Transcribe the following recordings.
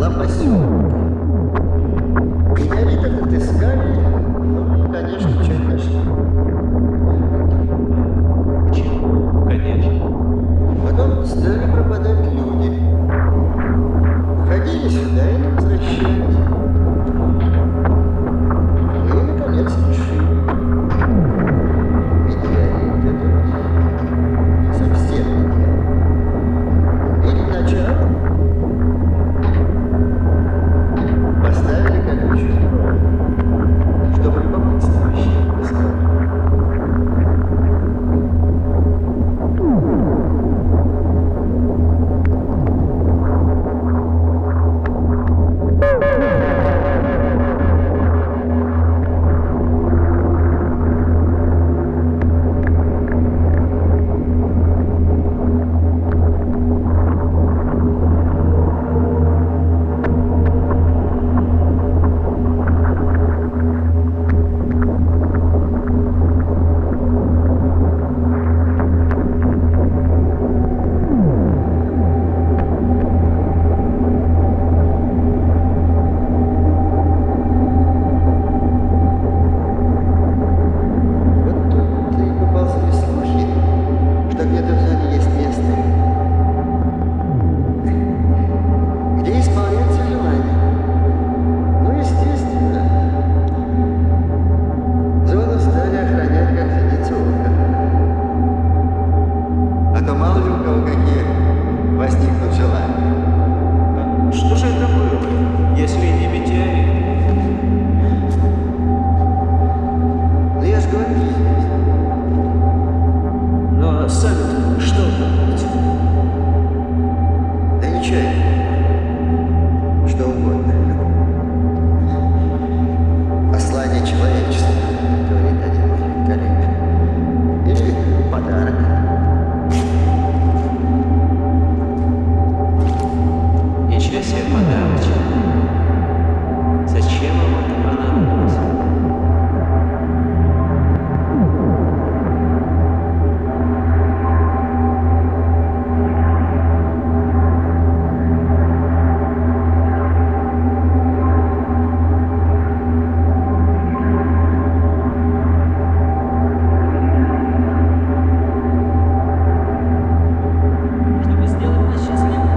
нашла поселок. Меня Витер отыскали, ну и, конечно, что нашли. Почему? Конечно. Потом стали пропадать люди. Уходили сюда и не возвращались. И, наконец, решили. Ведь это совсем не перед началом поставили колючую проволоку, чтобы любопытствующие искали. Что же это было, если не метеорит? Ну я же говорю, Но сами-то что думаете? да ничего, что угодно. Послание человечества, говорит один мой коллега. Или подарок. Ничего себе подарочек. Зачем вам это понадобилось? Чтобы сделать нас счастливыми.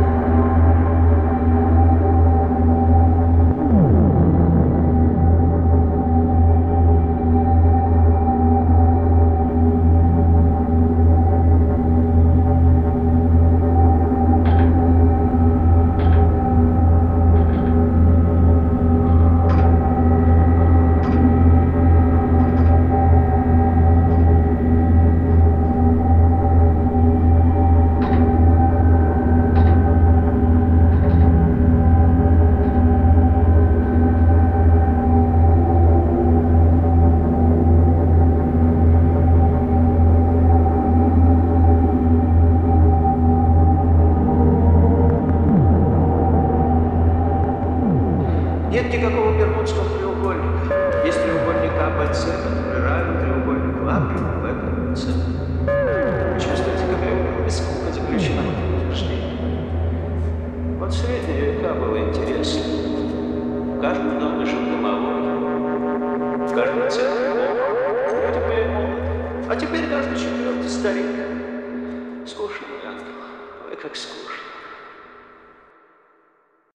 Нет никакого бермудского треугольника. Есть треугольник АБЦ, который равен треугольнику А в этом С. Чувствуете, какая бескупно заключена в этом утверждении? Вот в средние века было интересно. В каждом доме жил домовой, в каждом центре дома люди были молоды. А теперь каждый четвертый старик. Скучно, Ангел. Ой, как скучно.